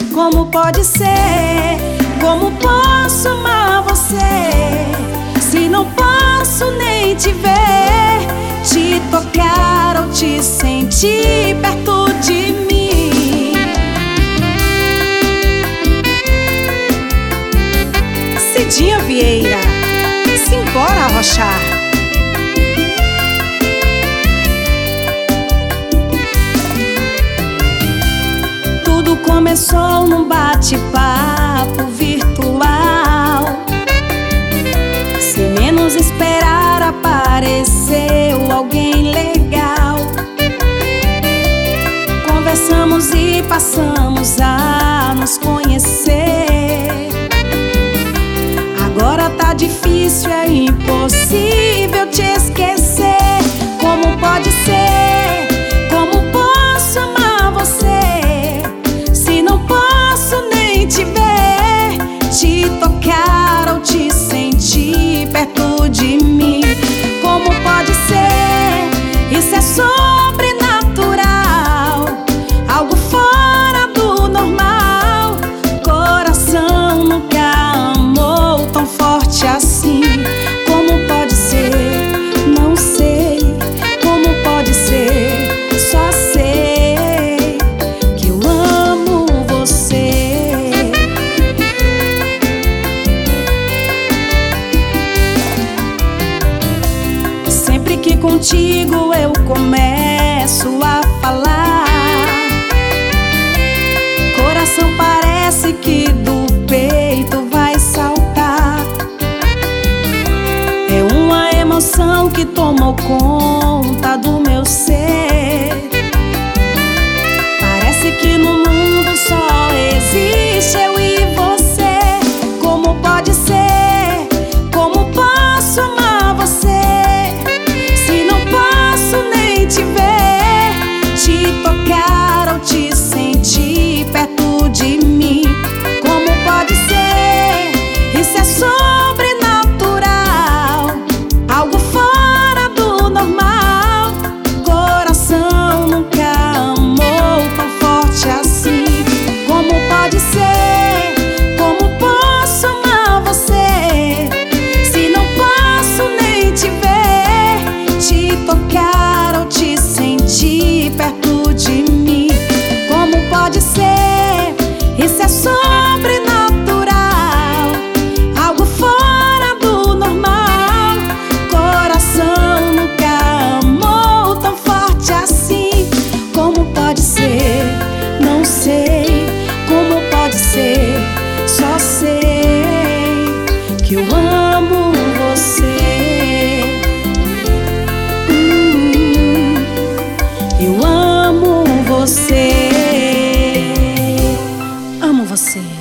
Como pode ser? Como posso amar você se não posso nem te ver, te tocar ou te sentir perto de mim? Cidinha Vieira, simbora arrochar. Tudo começou num bate-papo virtual. Sem menos esperar, apareceu alguém legal. Conversamos e passamos a nos conhecer. Agora tá difícil, é impossível te esquecer. Como pode ser? Como posso amar você se não posso nem te ver, te tocar ou te sentir perto de mim? Como pode ser? Isso é sobrenatural, algo fora do normal. Coração nunca amou tão forte assim. Como pode ser? Não sei. Como pode ser? Só sei que eu amo você. Sempre que contigo eu começo a falar, coração parece que do peito vai saltar. É uma emoção que tomou conta do meu ser. Parece que no mundo só existe eu e você. Como pode ser? Como posso amar você se não posso nem te ver, te tocar ou te sentir perto de mim? Como pode ser? Isso é sobrenatural, algo fora do normal. Coração nunca amou tão forte assim. Como pode ser? Como posso amar você se não posso nem te ver, te tocar ou te sentir perto de mim? Como pode ser? Isso é sobrenatural, algo fora do normal. Coração nunca amou tão forte assim. Como pode ser? Não sei. Como pode ser? Só sei que eu amo você. Eu amo você. Amo você.